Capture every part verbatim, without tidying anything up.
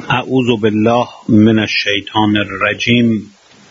اعوذ بالله من الشیطان الرجیم.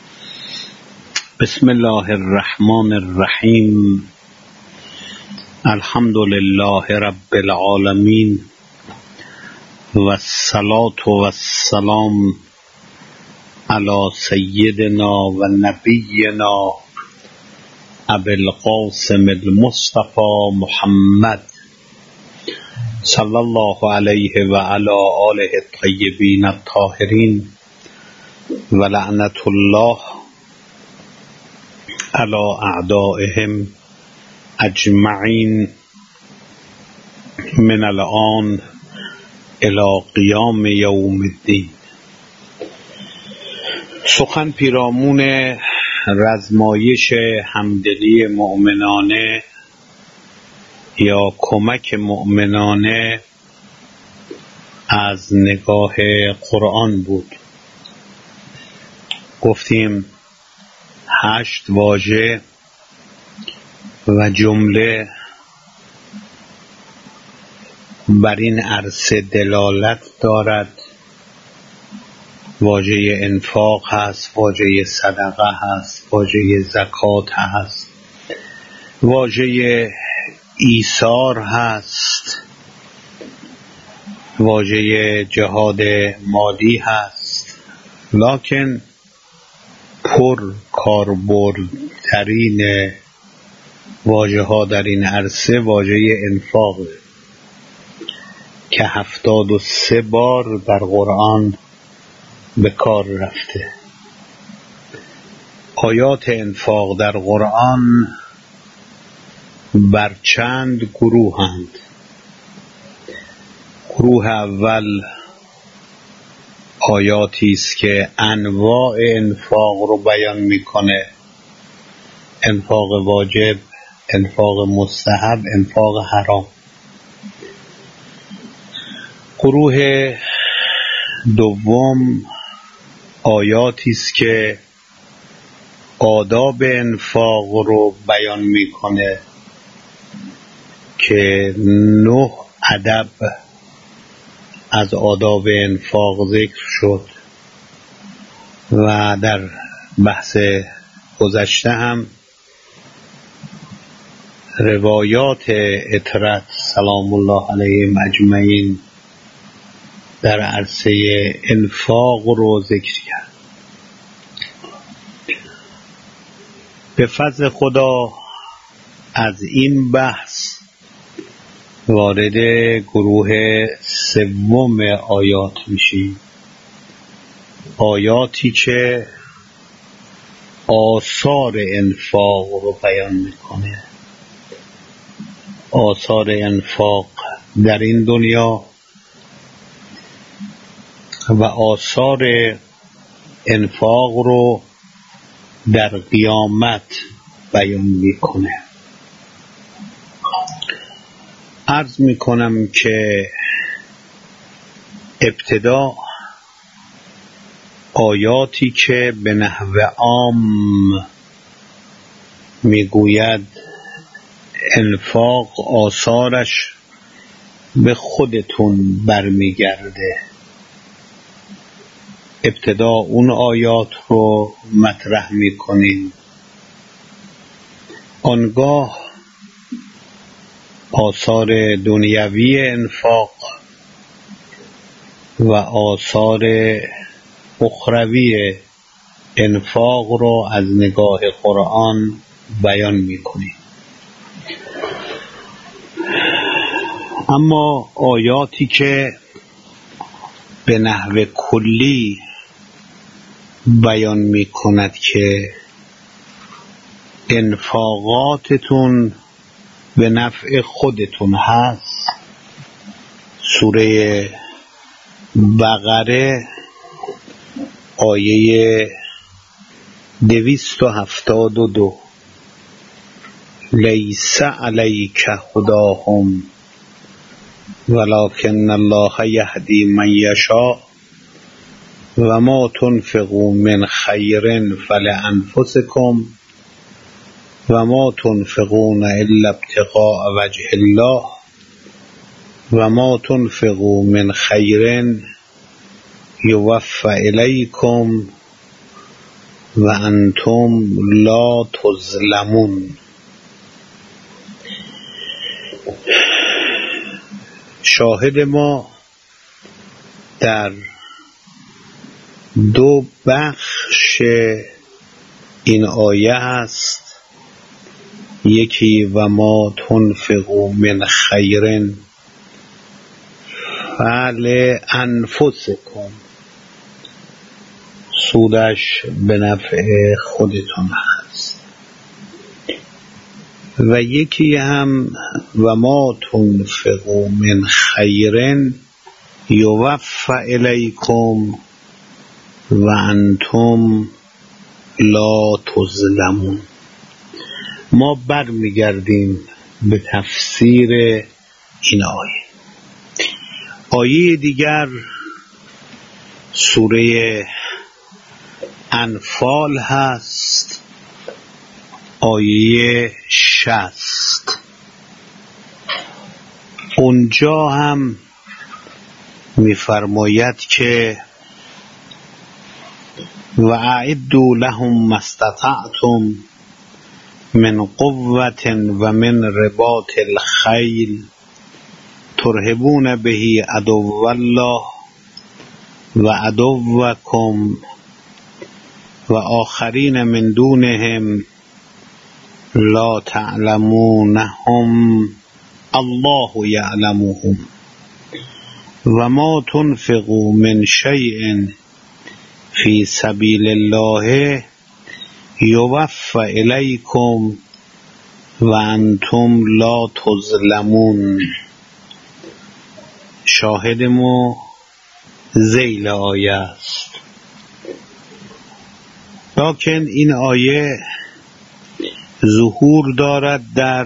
بسم الله الرحمن الرحیم. الحمد لله رب العالمین و الصلاة و السلام علی سیدنا و نبینا ابی القاسم المصطفى محمد صلی الله علیه و علی آله الطیبین الطاهرین و لعنت الله علی اعدائهم اجمعین من الان الی قیام یوم الدین. سخن پیرامون رزمایش همدلی مؤمنانه یا کمک مؤمنانه از نگاه قرآن بود. گفتیم هشت واژه و جمله بر این عرصه دلالت دارد. واژه انفاق هست، واژه صدقه هست، واژه زکات هست، واژه ایثار هست، واژه جهاد مالی هست، لکن پر کاربردترین واژه ها در این عرصه واژه انفاق که هفتاد و سه بار در قرآن به کار رفته. آیات انفاق در قرآن بر چند گروهند. گروه اول آیاتی است که انواع انفاق رو بیان میکنه: انفاق واجب، انفاق مستحب، انفاق حرام. گروه دوم آیاتی است که آداب انفاق رو بیان میکنه که نه ادب از آداب انفاق ذکر شد و در بحث گذشته هم روایات اطرت سلام الله علیهم اجمعین در عرصه انفاق رو ذکر کرد. به فضل خدا از این بحث وارد گروه سوم آیات میشیم. آیاتی که آثار انفاق رو بیان میکنه. آثار انفاق در این دنیا و آثار انفاق رو در قیامت بیان میکنه. عرض میکنم که ابتدا آیاتی که به نحو عام میگوید انفاق آثارش به خودتون برمیگرده، ابتدا اون آیات رو مطرح میکنیم. آنگاه آثار دنیوی انفاق و آثار اخروی انفاق رو از نگاه قرآن بیان میکنیم. اما آیاتی که به نحو کلی بیان میکند که انفاقاتتون به نفع خودتون هست، سوره بقره آیه دویست و هفتاد و دو: لیس علیک هداهم ولکن الله یهدی من یشاء و ما تنفقوا من خیر فلانفسکم و ما تنفقون الا ابتغاء وجه الله و ما تنفقوا من خیر یوفی الیکم و انتم لا تظلمون. شاهد ما در دو بخش این آیه است. یکی و ما تنفقوا من خیر فلانفسکم، سودش به نفع خودتون هست. و یکی هم و ما تنفقوا من خیر یوفی الیکم و انتم لا تظلمون. ما برمیگردیم به تفسیر این آیه. آیه دیگر سوره انفال هست، آیه شصت. اونجا هم می‌فرماید که و اعدوا لهم ما استطعتم من قوة و من رباط الخیل ترهبون به عدو الله و عدوکم و آخرین من دونهم لا تعلمونهم الله یعلمهم و ما تنفقوا من شیء فی سبیل الله یوفی الیکم و انتم لا تظلمون. شاهد ما ذیل آیه است. لکن این آیه ظهور دارد در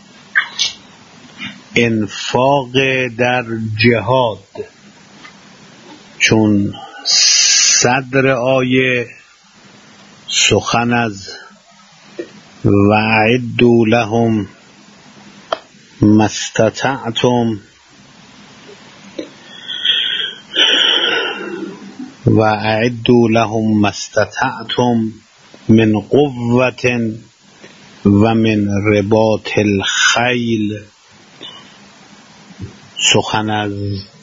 انفاق در جهاد، چون صدر آیه سخن از و اعدوا لهم ما استطعتم و اعدوا لهم ما استطعتم من قوة و من رباط الخیل، سخن از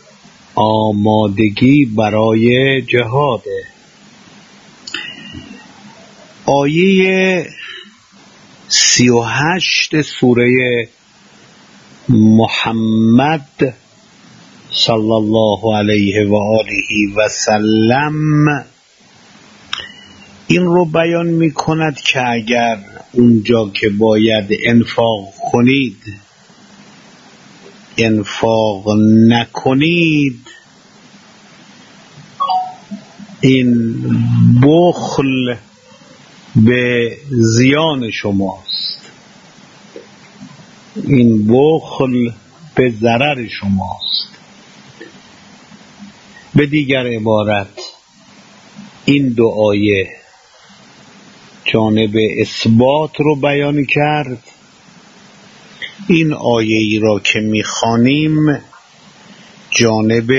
آمادگی برای جهاد. آیه سی و هشت سوره محمد صلی الله علیه و آله و سلم این رو بیان می کند که اگر اونجا که باید انفاق کنید انفاق نکنید، این بخل به زیان شماست، این بخل به ضرر شماست. به دیگر عبارت این دو آیه جانب اثبات رو بیان کرد. این آیه ای را که میخوانیم جانب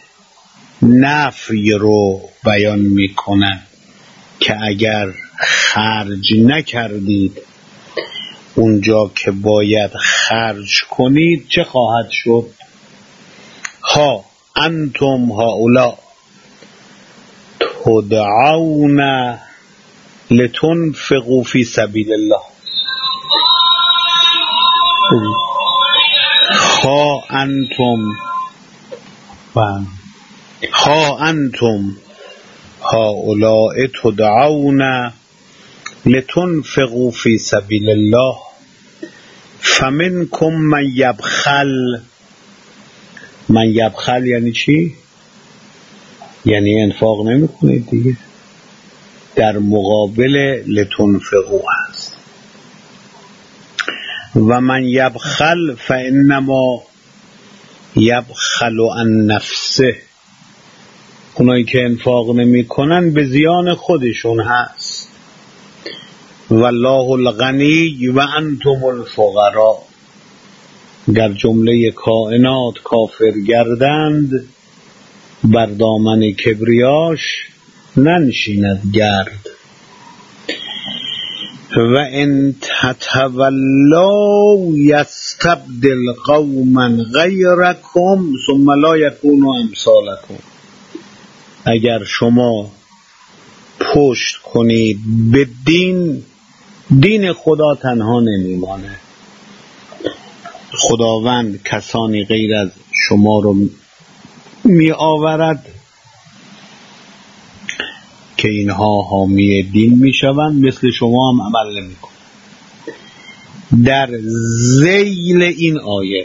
نفی رو بیان میکنند که اگر خرج نکردید اونجا که باید خرج کنید چه خواهد شد؟ ها انتم هؤلاء تدعون لتنفقوا فی سبیل الله. ها انتم ها انتم هؤلاء تدعون لتنفقوا فی سبیل الله فمنکم من یبخل. من یبخل یعنی چی؟ یعنی انفاق نمی کنید دیگه. در مقابل لتنفقوا هست. و من یبخل فانما یبخل عن نفسه. اونایی که انفاق نمی کنن به زیان خودشون هست. والله الغنی و انتم الفقراء. گر جمله کائنات کافر گردند بر دامن کبریاش ننشیند گرد. و ان تتولوا یستبدل قوما غیرکم ثم لا یکونوا امثالکم. اگر شما پشت کنید به دین، دین خدا تنها نمیمانه. خداوند کسانی غیر از شما رو می آورد که اینها حامی دین می شوند، مثل شما هم عمل نمی کنند. در ذیل این آیه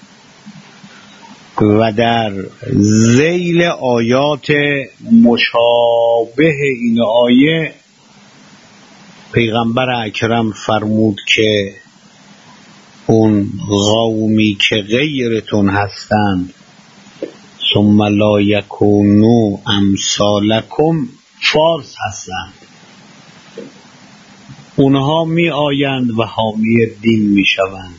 و در ذیل آیات مشابه این آیه پیغمبر اکرم فرمود که اون قومی که غیرتون هستند ثم لا یکونوا امثالکم فارس هستند. اونها می آیند و حامی دین می شوند.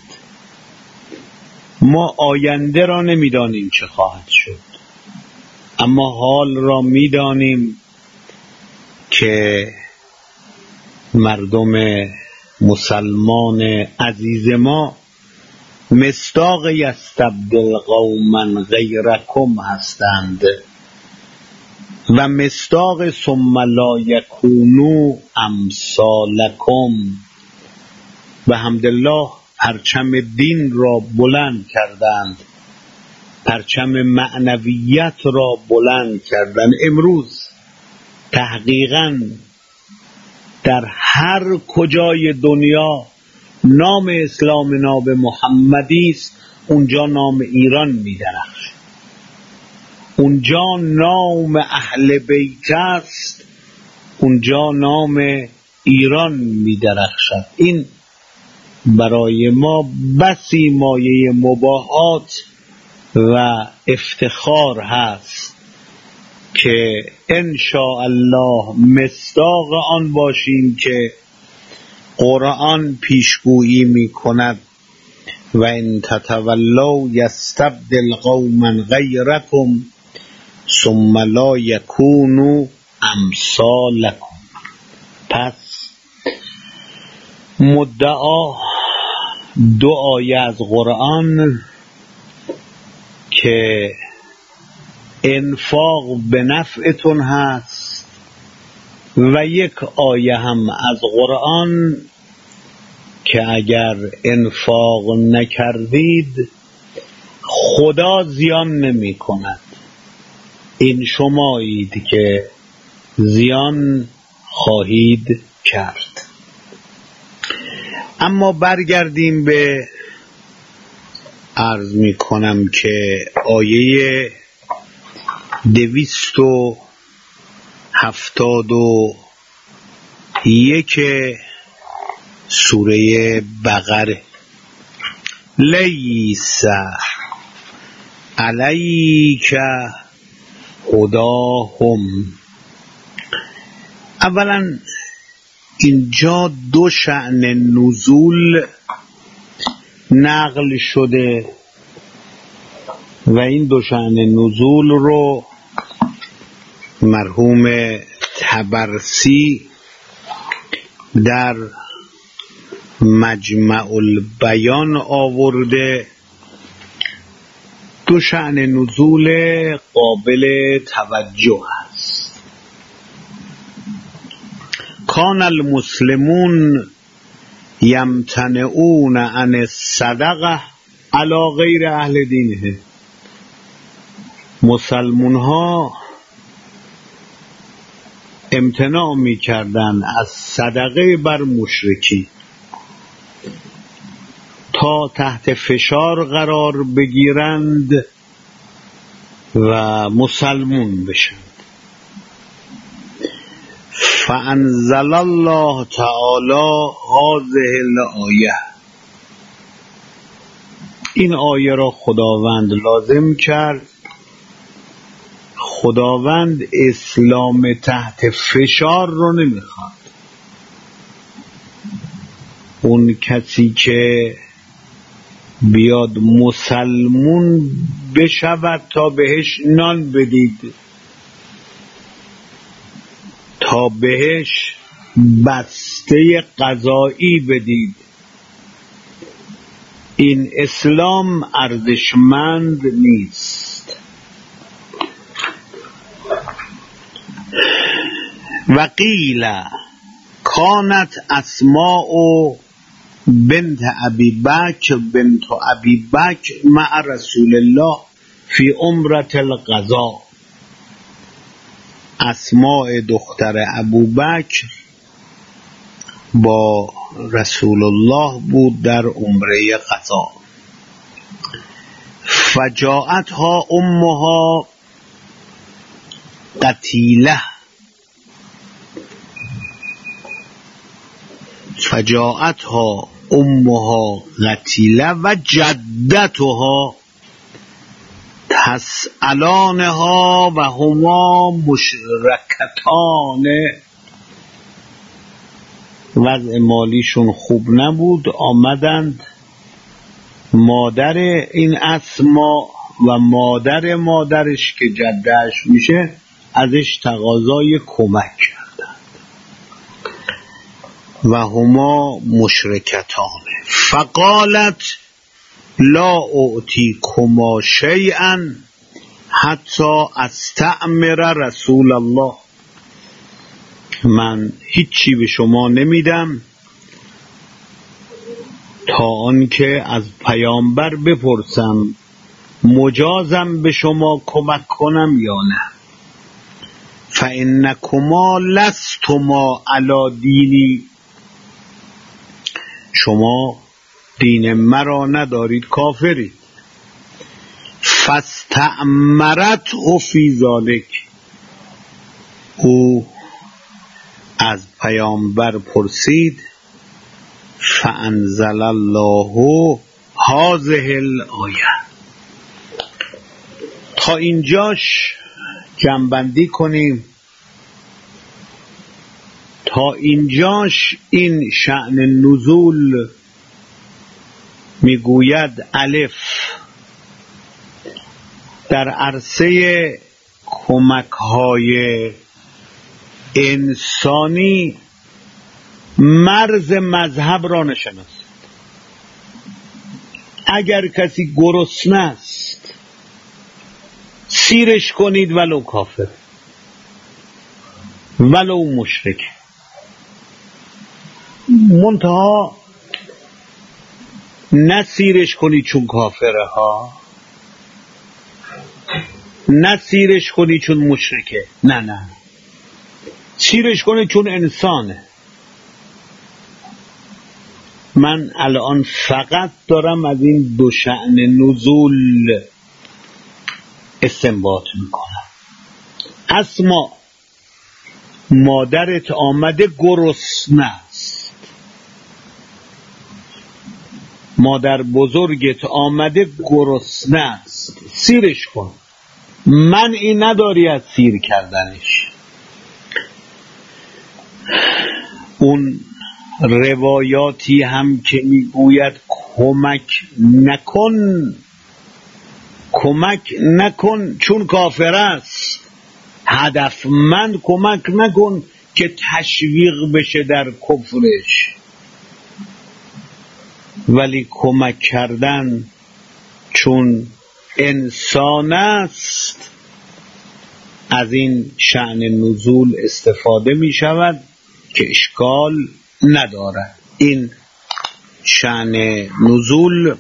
ما آینده را نمی دانیم چه خواهد شد، اما حال را می دانیم که مردم مسلمان عزیز ما مصداق یستبدل قوما غیرکم هستند و مصداق ثم لا یکونوا امثالکم. و حمدالله پرچم دین را بلند کردند، پرچم معنویت را بلند کردند. امروز تحقیقاً در هر کجای دنیا نام اسلام نام محمدی است، اونجا نام ایران می‌درخشد. اونجا نام اهل بیت است، اونجا نام ایران می‌درخشد. این برای ما بسی مایه مباهات و افتخار هست که ان شاء الله مصداق آن باشیم که قرآن پیشگویی می کند و ان تتولوا یستبدل قوما غیرکم ثم لا یکونوا امثالکم. پس مدعا دو آیه از قرآن که انفاق به نفعتون هست و یک آیه هم از قرآن که اگر انفاق نکردید خدا زیان نمی کند. این شمایید که زیان خواهید کرد. اما برگردیم به عرض می کنم که آیه دویست و هفتاد و یک سوره بقره. لیس علیک هداهم. اولا اینجا دو شأن نزول نقل شده و این دو شأن نزول رو مرحوم طبرسی در مجمع البیان آورده. دو شأن نزول قابل توجه است. کان المسلمون یمتنعون عن الصدقه علی غیر اهل دینه. مسلمون ها امتناع می کردن از صدقه بر مشرکی تا تحت فشار قرار بگیرند و مسلمون بشند. فانزل الله تعالی هذه الآیه. این آیه را خداوند لازم کرد. خداوند اسلام تحت فشار رو نمیخواد. اون کسی که بیاد مسلمون بشود تا بهش نان بدید، تا بهش بسته غذایی بدید. این اسلام ارزشمند نیست. و قیل کانت اسماء بنت ابی بکر بنت ابی بکر مع رسول الله فی عمرة القضاء. اسماء دختر ابوبکر با رسول الله بود در عمره قضا. فجاءتها امها قتیله فجاءتها امها قتیله و جدتها تسألانها و هما مشرکتان. وضع مالیشون خوب نبود، آمدند مادر این اسما و مادر مادرش که جدهش میشه ازش تقاضای کمک کردند. و هما مشرکتان. فقالت لا اعطی کما شیئا حتی استأمر رسول الله. من هیچی به شما نمیدم تا آنکه از پیامبر بپرسم مجازم به شما کمک کنم یا نه. فانکما لستما علی دینی. شما دین مرا ندارید، کافرید. فاستأمرته فی ذلک. او از پیامبر پرسید. فانزل الله هذه الآیه. تا اینجاش جمع‌بندی کنیم. تا اینجاش این شأن نزول میگوید الف در عرصه کمک‌های انسانی مرز مذهب را نشناسید. اگر کسی گرسنه است سیرش کنید ولو کافر ولو مشرک. منتها نه سیرش کنید چون کافره ها، نه سیرش کنید چون مشرکه، نه نه سیرش کنید چون انسانه. من الان فقط دارم از این دو شأن نزول استنباط میکنم. اسما مادرت آمده گرسنه است، مادر بزرگت آمده گرسنه است، سیرش کن. من این نداری از سیر کردنش. اون روایاتی هم که میگوید کمک نکن کمک نکن چون کافر است، هدفمند کمک نکن که تشویق بشه در کفرش، ولی کمک کردن چون انسان است از این شأن نزول استفاده می شود که اشکال ندارد. این شأن نزول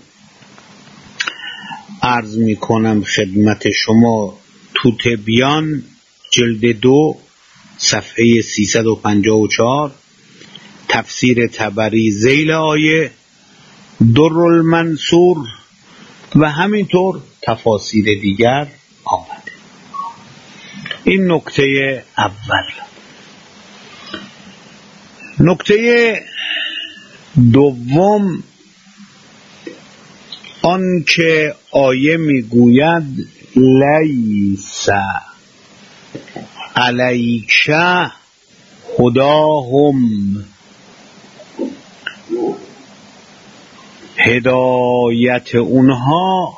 عرض می کنم خدمت شما تو تبیان جلد دو صفحه سیصد و پنجاه و چهار، تفسیر طبری ذیل آیه، در المنصور و همینطور تفاسیر دیگر آمده. این نکته اول. نکته دوم آن که آیه میگوید لیس علیک هداهم، هدایت اونها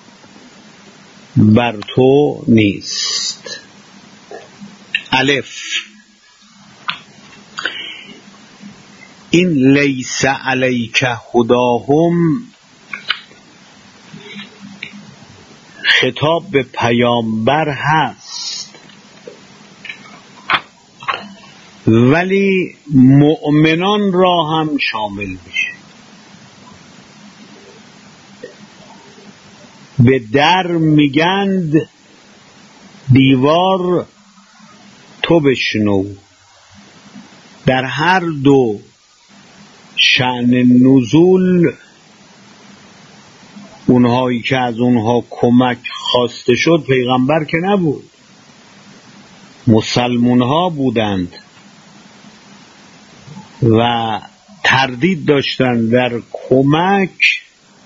بر تو نیست. الف، این لیس علیک هداهم خطاب به پیامبر هست، ولی مؤمنان را هم شامل میشه. به در میگند دیوار تو بشنو. در هر دو شأن نزول اونهایی که از اونها کمک خواسته شد پیغمبر که نبود، مسلمون ها بودند و تردید داشتند در کمک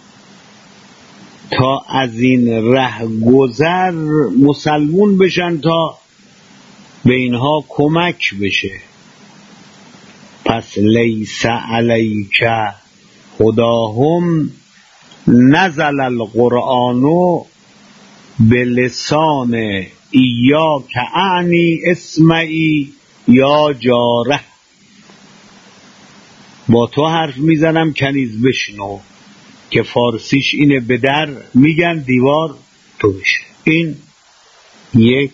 تا از این ره گذر مسلمون بشن تا به اینها کمک بشه. پس لیس علیک هداهم نزل القرآن بلسان ایاک اعنی اسمعی یا جاره. با تو حرف میزنم کنیز بشنو، که فارسیش اینه به در میگن دیوار تو بشه. این یک.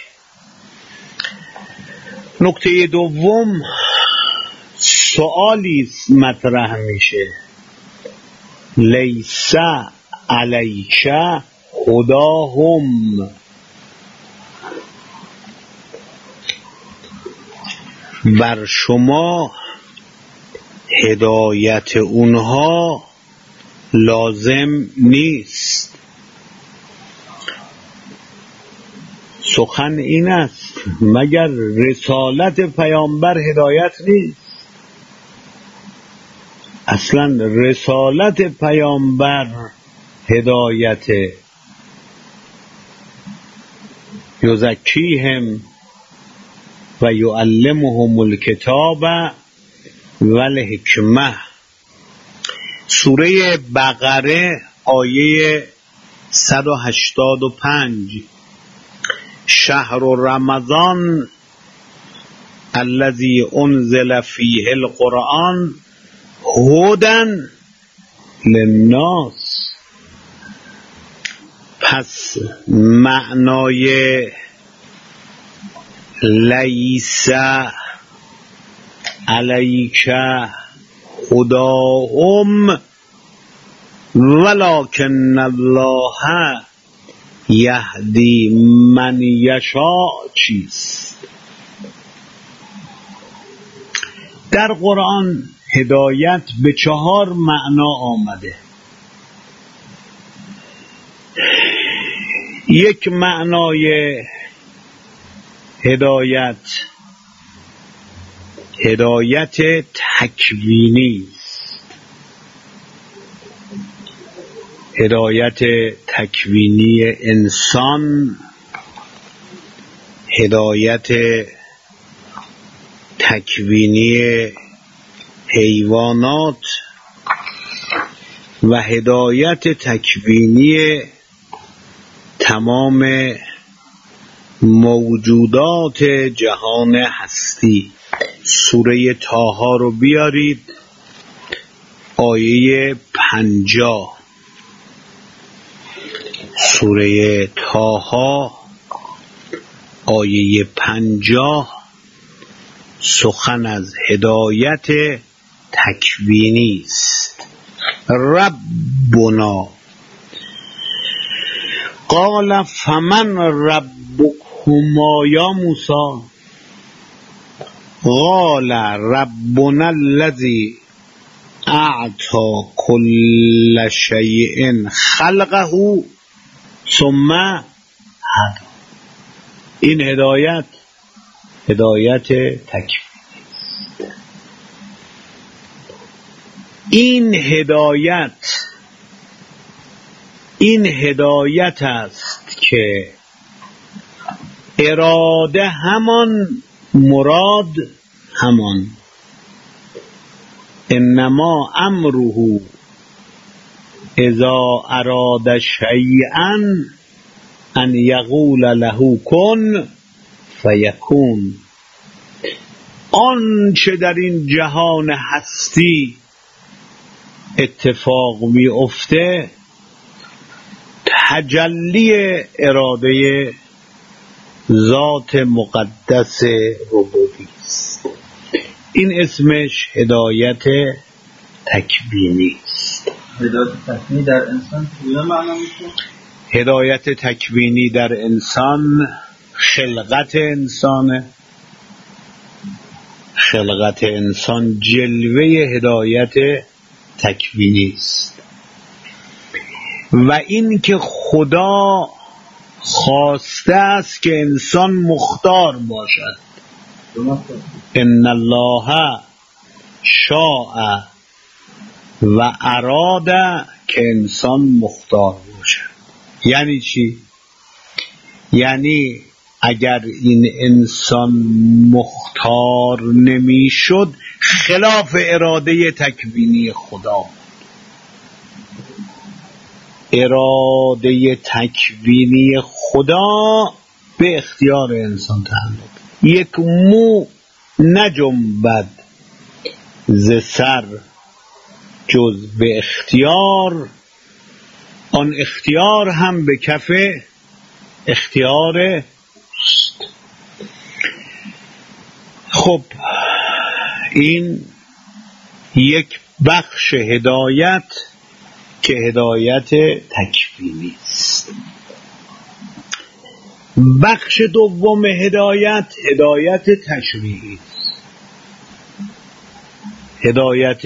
نکته دوم سؤالی مطرح میشه، لیس علیک هداهم، بر شما هدایت اونها لازم نیست. سخن این است مگر رسالت پیامبر هدایت نیست؟ اصلا رسالت پیامبر هدایت. یزکیهم و یعلمهم الکتاب و الحکمه. سوره بقره آیه صد و هشتاد و پنج. شهر رمضان الذی انزل فیه القرآن هدی للناس. پس معنای لیس علیک هداهم ولکن الله یهدی من یشاء چیست؟ در قرآن هدایت به چهار معنا آمده. یک معنای هدایت هدایت تکوینی است. هدایت تکوینی انسان، هدایت تکوینی حیوانات و هدایت تکوینی تمام موجودات جهان هستی. سوره طه رو بیارید آیه پنجاه. سوره طه آیه پنجاه سخن از هدایت تکوینی است. ربنا قال فمن ربکما یا موسی قال ربنا الذی اعطى كل شیء خلقه ثم هدی. این هدایت هدایت تکوینی است. این هدایت این هدایت است که اراده همان، مراد همان. انما امره اذا اراد شیئا ان یقول له کن فیکون. آنچه در این جهان هستی اتفاق می افته تجلی اراده ذات مقدس ربوبی است. این اسمش هدایت تکوینی است. هدایت تکوینی در انسان چه معنا میشه؟ هدایت تکوینی در انسان خلقت انسانه. خلقت انسان جلوه هدایت تکوینی است و این که خدا خواسته است که انسان مختار باشد. ان الله شاء و اراد که انسان مختار باشد. یعنی چی؟ یعنی اگر این انسان مختار نمی شد خلاف اراده تکوینی خدا. اراده تکوینی خدا به اختیار انسان تعلق. یک مو نجنبد ز سر جز به اختیار، آن اختیار هم به کف اختیار است. خب این یک بخش هدایت که هدایت تکوینی است. بخش دوم هدایت هدایت تشریعی است. هدایت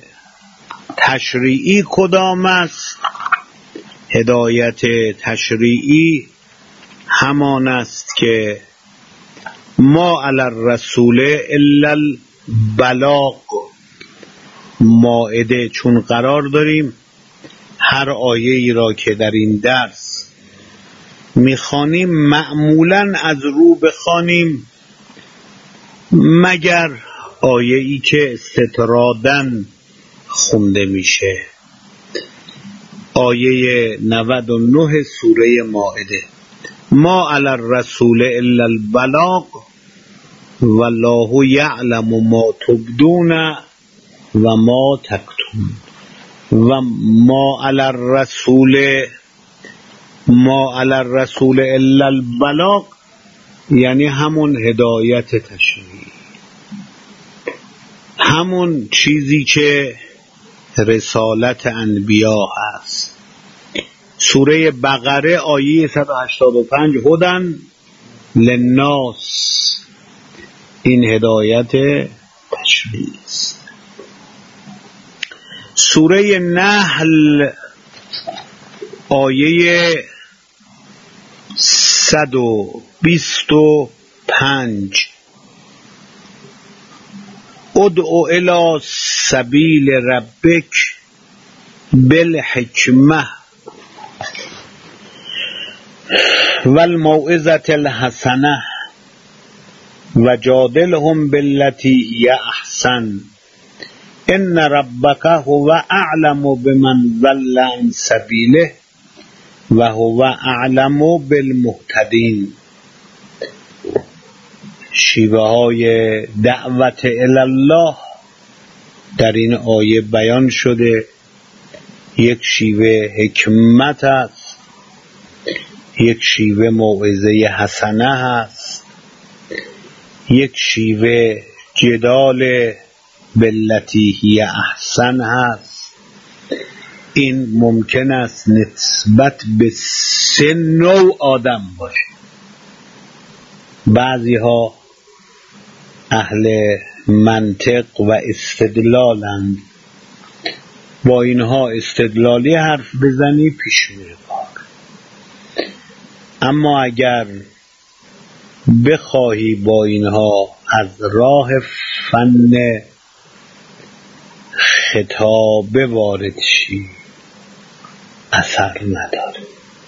تشریعی کدام است؟ هدایت تشریعی همان است که ما علی الرسول الا البلاغ. مائده چون قرار داریم هر آیه ای را که در این درس میخوانیم معمولاً از رو بخوانیم مگر آیه ای که استطراداً خونده میشه. آیه نود و نه سوره مائده: ما علی الرسول الا البلاغ والله یعلم ما تبدون و ما تکتمون. و ما علی الرسول ما علی الرسول الا البلاغ یعنی همون هدایت تشریعی، همون چیزی که رسالت انبیا هست. سوره بقره آیه صد و هشتاد و پنج هدن للناس، این هدایت تشریعی است. سوره نحل آیه صد و بیست و پنج ادعو الی سبیل ربک بالحکمه والموعظة الحسنه وجادلهم بالتي هي احسن ان ربک هو اعلم بمن ضل عن سبیله و هو اعلم بالمهتدین. شیوه های دعوت الله در این آیه بیان شده. یک شیوه حکمت است، یک شیوه موعظه حسنه هست، یک شیوه جدال بالتی هی احسن هست. این ممکن است نسبت به سه نوع آدم باشه. بعضی ها اهل منطق و استدلالند، با اینها استدلالی حرف بزنی پیش میره کار. اما اگر بخواهی با اینها از راه فن خطابه وارد شی اثر نداره.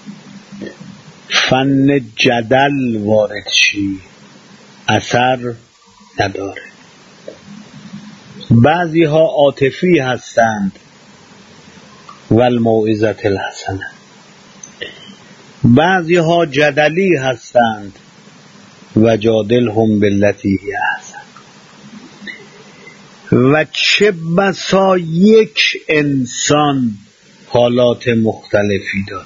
فن جدل وارد شی اثر نداره. بعضی ها عاطفی هستند و الموعظة الحسنه. بعضی ها جدلی هستند و جادلهم بالتی هی احسن. و چه بسا یک انسان حالات مختلفی داره.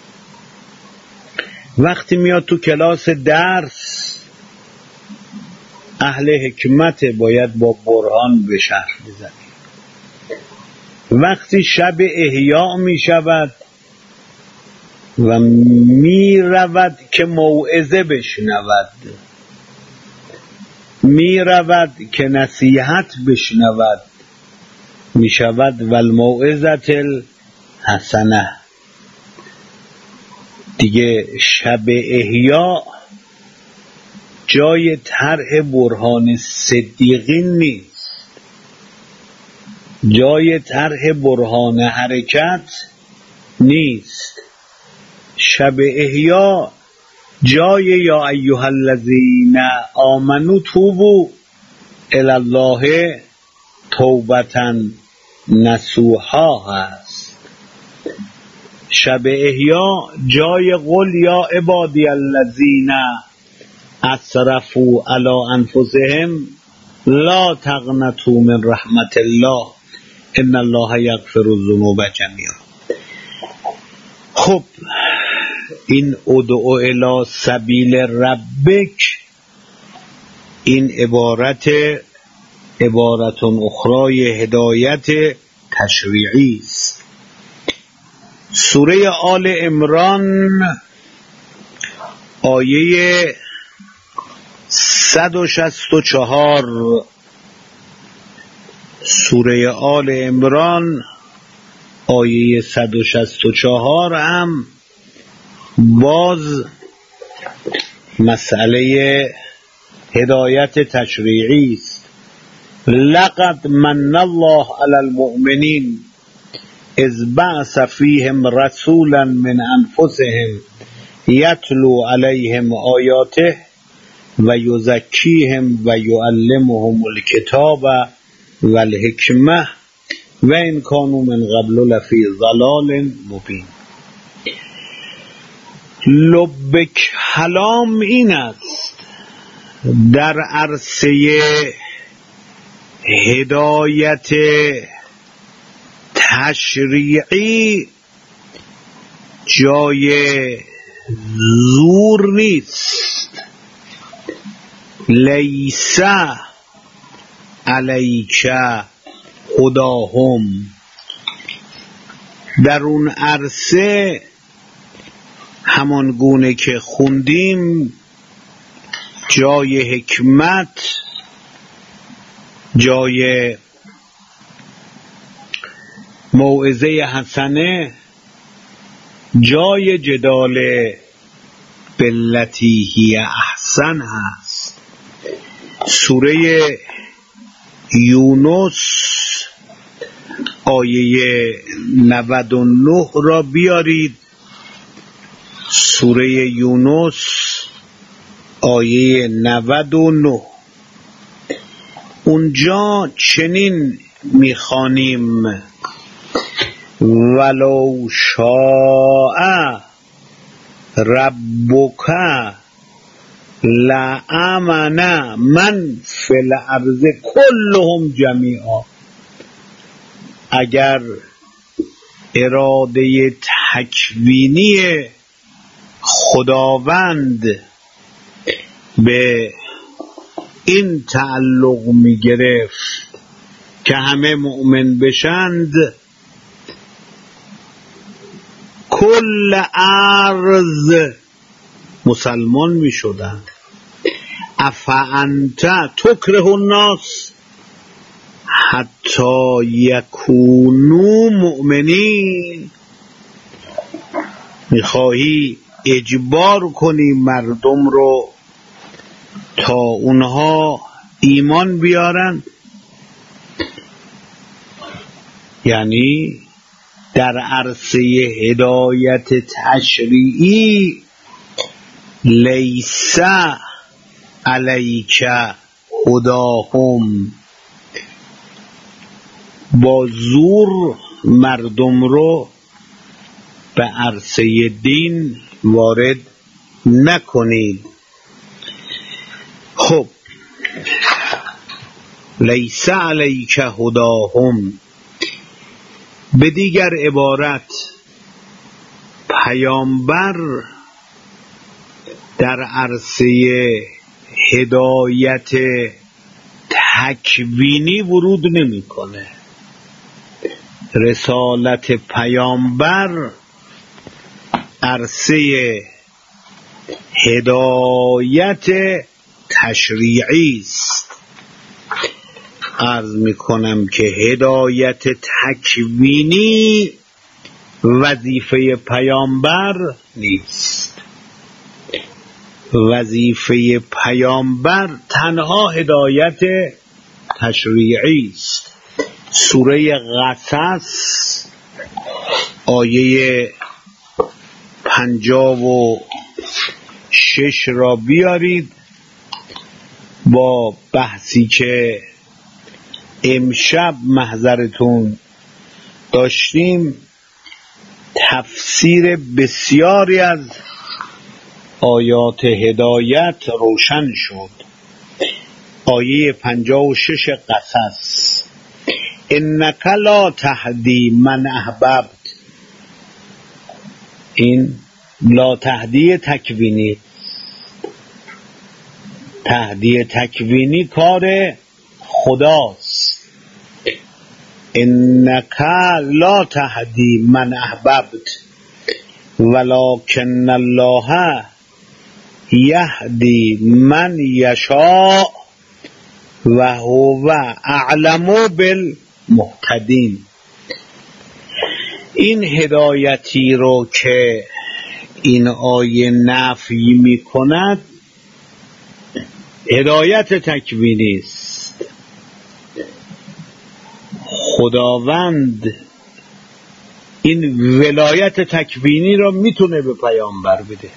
وقتی میاد تو کلاس درس اهل حکمت باید با برهان به شرح بزنه. وقتی شب احیا می شود و می رود که موعظه بشنود، می رود که نصیحت بشنود، می شود و الموعظة الحسنه. دیگه شب احیا جای طرح برهان صدیقین نیست، جای طرح برهان حرکت نیست. شب احیا جای یا ایها الذین آمنوا توبوا الی الله توبة نصوحا هست. شب احیا جای قل یا عبادی الذین اسرفوا علی انفسهم لا تقنطوا من رحمت الله ان الله یغفر الذنوب جمیعا. خب این ادعو الی سبیل ربک، این عبارت عبارت اخرای هدایت تشریعی است. سوره آل عمران آیه صد و شصت و چهار، سوره آل عمران آیه صد و شصت و چهار هم باز مسئله هدایت تشریعی است. لقد من الله علی المؤمنین اذ بعث فیهم رسولا من انفسهم یتلو علیهم آیاته و یزکیهم و یعلمهم الکتاب و الحکمه و ان کانوا من قبل لفی ضلال مبین. لب کلام این است در عرصه هدایت تشریعی جای زور نیست. لیس علیک هداهم، در اون عرصه همان گونه که خوندیم جای حکمت، جای موعظه حسنه، جای جدال بالتی هی احسن هست. سوره یونس آیه نود و نه را بیارید. سوره یونس آیه نود و نه، اونجا چنین میخوانیم: ولو شاء ربک لآمن من فی الارض کلهم جمیعا. اگر اراده تکوینی خداوند به این تعلق می گرفت که همه مؤمن بشند، کل ارض مسلمان می شدند. افانت تکره الناس حتی یکونو مؤمنین. میخواهی اجبار کنی مردم رو تا اونها ایمان بیارن؟ یعنی در عرصه هدایت تشریعی لیس علیک هداهم، با زور مردم رو به عرصه دین وارد نکنید. خب لیس علیک هداهم، به دیگر عبارت پیامبر در عرصه هدایت تکوینی ورود نمیکنه. رسالت پیامبر عرصه هدایت تشریعی است. عرض میکنم که هدایت تکوینی وظیفه پیامبر نیست. وظیفه پیامبر تنها هدایت تشریعی است. سوره قصص آیه پنجاه و شش را بیارید. با بحثی که امشب محضرتون داشتیم تفسیر بسیاری از آیات هدایت روشن شد. آیه پنجاه و شش قصص: انک لا تهدی من احببت. این لا تهدی تکوینی. تهدی تکوینی کار خداست. انک لا تهدی من احببت ولکن الله یهدی من یشاء و هو اعلم بالمهتدین. این هدایتی رو که این آیه نفی می کند هدایت تکوینی است. خداوند این ولایت تکوینی را میتونه به پیامبر بده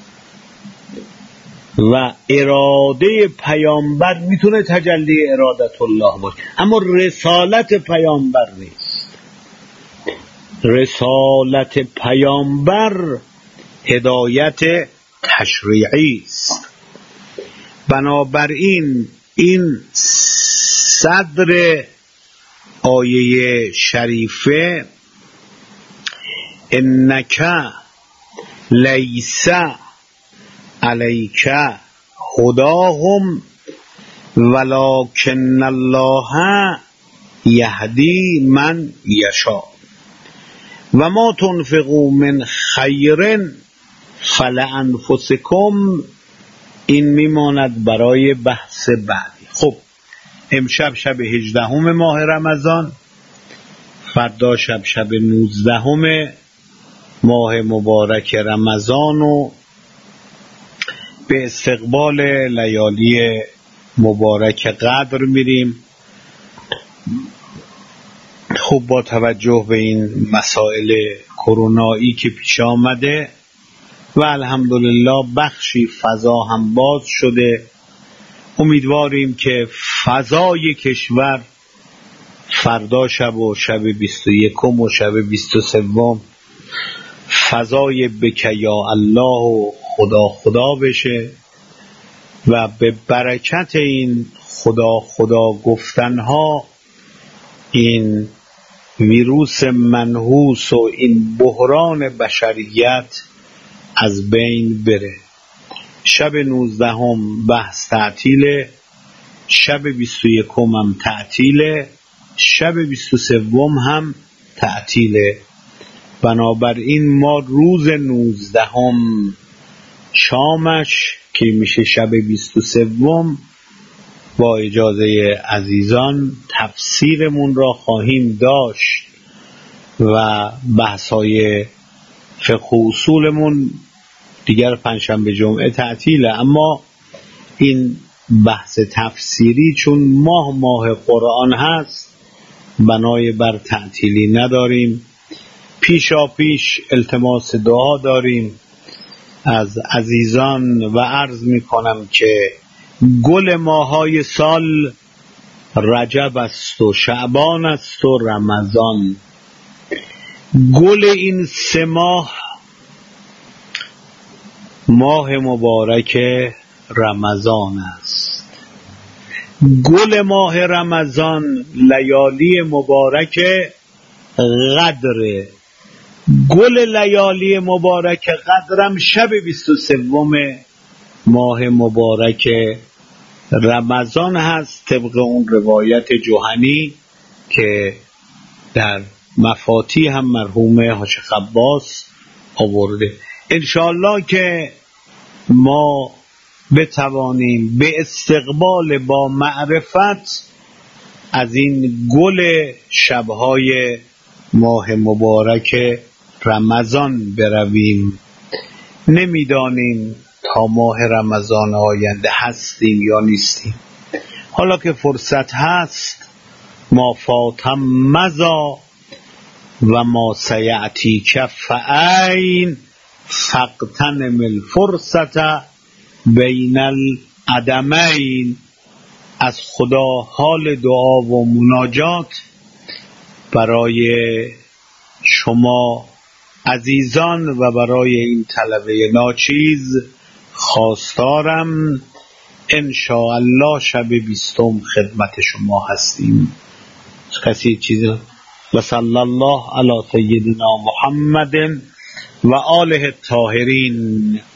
و اراده پیامبر میتونه تجلی ارادت الله باشه، اما رسالت پیامبر نیست. رسالت پیامبر هدایت تشریعی است. بنابراین این صدر آیه شریفه انک لیس علیک هداهم ولکن الله یهدی من یشاء و ما تنفقوا من خیر فلانفسکم. این میماند برای بحث بعدی. خب امشب شب هجدهم ماه رمضان، فردا شب شب نوزدهم ماه مبارک رمضان و به استقبال لیالی مبارک قدر میریم. خب با توجه به این مسائل کرونایی که پیش آمده و الحمدلله بخشی فضا هم باز شده، امیدواریم که فضای کشور فردا شب و شب بیست و یکم و شب بیست و سوم فضای بک یا الله و خدا خدا بشه و به برکت این خدا خدا گفتنها این ویروس منحوس و این بحران بشریت از بین بره. شب نوزدهم بحث تعطیله، شب بیست و یکم هم تعطیله، شب بیست و سوم هم تعطیله. بنابراین ما روز نوزدهم شامش که میشه شب بیست و سوم با اجازه عزیزان تفسیرمون را خواهیم داشت و بحثای فقه و اصولمون دیگر پنجشنبه جمعه تعطیله، اما این بحث تفسیری چون ماه ماه قرآن هست بنای بر تعطیلی نداریم. پیشا پیش التماس دعا داریم از عزیزان و عرض می کنم که گل ماهای سال رجب است و شعبان است و رمضان. گل این سه ماه ماه مبارک رمضان است. گل ماه رمضان لیالی مبارک قدره. گل لیالی مبارک قدرم شب بیست و سوم ماه مبارک رمضان هست، طبق اون روایت جهنی که در مفاتی هم مرحوم حاج خباس آورده. انشاءالله که ما بتوانیم به استقبال با معرفت از این گل شبهای ماه مبارک رمضان برویم. نمیدانیم تا ماه رمضان آینده هستیم یا نیستیم. حالا که فرصت هست، ما فاتم مزا و ما سیعتی کفعین فاغتنم الفرصت بین العدمین. از خدا حال دعا و مناجات برای شما عزیزان و برای این طلبه ناچیز خواستارم. انشاءالله شب بیستم خدمت شما هستیم. کسی چیزی و صلی الله علی سیدنا محمد و آله الطاهرین.